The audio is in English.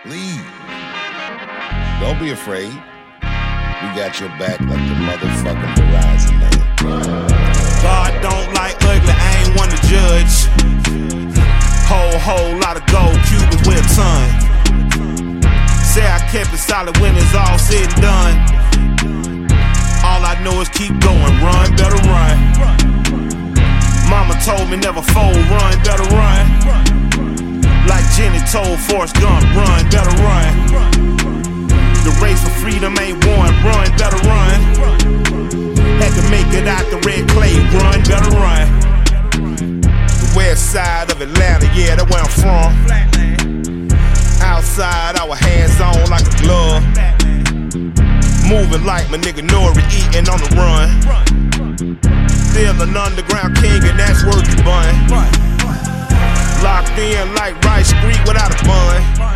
Leave. Don't be afraid. We got your back like the motherfucking Verizon, man. God don't like ugly, I ain't one to judge. Whole lot of gold, Cubans with a ton. Say I kept it solid when it's all said and done. All I know is keep going, run, better run. Mama told me never fold, run, better run. Like Jenny told Forrest Gump, run, better run. The race for freedom ain't won, run, better run. Had to make it out the red clay, run, better run. The west side of Atlanta, yeah, that's where I'm from. Outside, our hands on like a glove. Moving like my nigga Nori, eating on the run. Still an underground king, and that's worth the bun. Locked in like Rice Street without a bun.